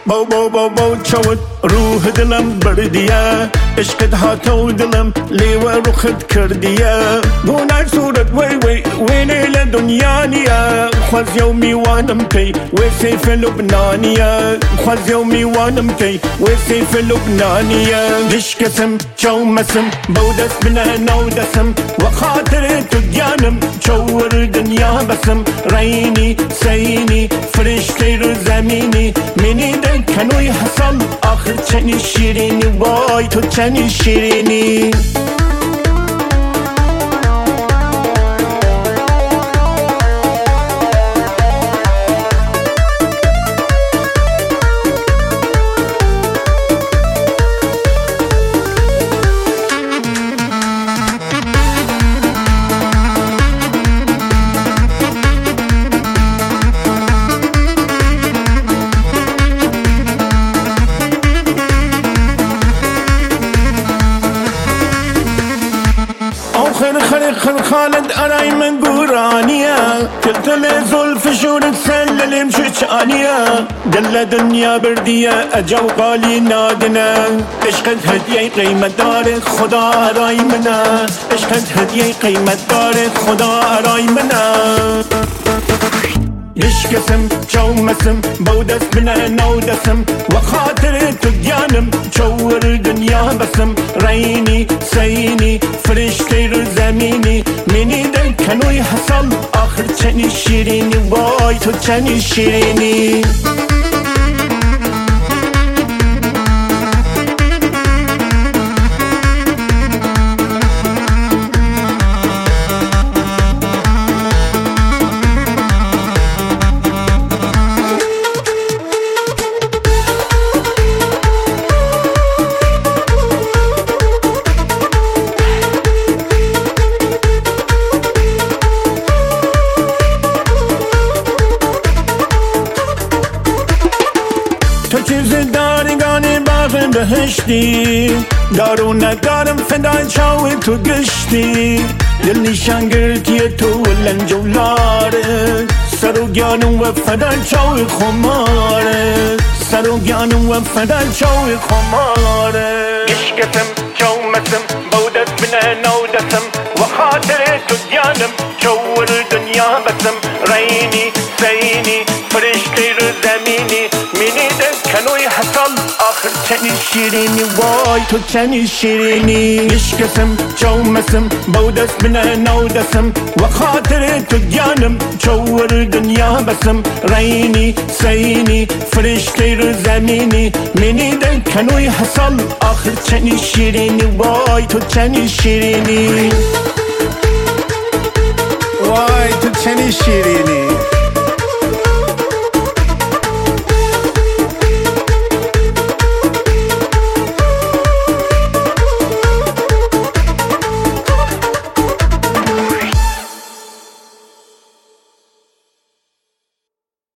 بابا چود روح دلم بردیه عشقت هاتو دلم لیوه رخت کردیه گونر صورت وی وینه لدنیا نیه خواز یومی وانم کی وی سیف لبنانیه خواز یومی وانم کی وی سیف لبنانیه دشکسم چومسم بودست بنا نودسم و خاطر تو گیانم چور دنیا بسم رینی سینی فرشته رو زمینی منی کنوی حسن آخر چنی شیرینی وای تو چنی شیرینی خر خالد أراي من قرانية تلتل زلف شورك سلل مشجانية دل دنيا بردية أجو قالي نادنا عشقت هدية قيمة دار خدا أراي منا عشقت هدية قيمة دار خدا أراي منا يشكسم چومسم بودست بنا نودسم وخاطر تجانم چور دنیا بسم رینی سینی فرشته رو زمینی منی دل کنوی حسن آخر چنی شیرینی وای تو چنی شیرینی تو چیز داری گانی باغ بهشتی دارو ندارم فدای چاوی تو گشتی دل نیشان گرتی تو لنج و لاره سر و گیانم و فدای چاوی خماره سر و گیانم و فدای چاوی خماره عشقتم چومسم بودت بنا نودسم و خاطر تو گیانم چور دنیا بسم رینی سینی فرشته رو زمینی منی دل کنوی حسن آخر چنی شیرینی وای تو چنی شیرینی عشقسم چومسم بودست بنا نودسم و خاطر تو گیانم چور دنیا بسم رینی سینی فرشته رو زمینی منی دل کنوی حسن آخر چنی شیرینی وای تو چنی شیرینی وای تو چنی شیرینی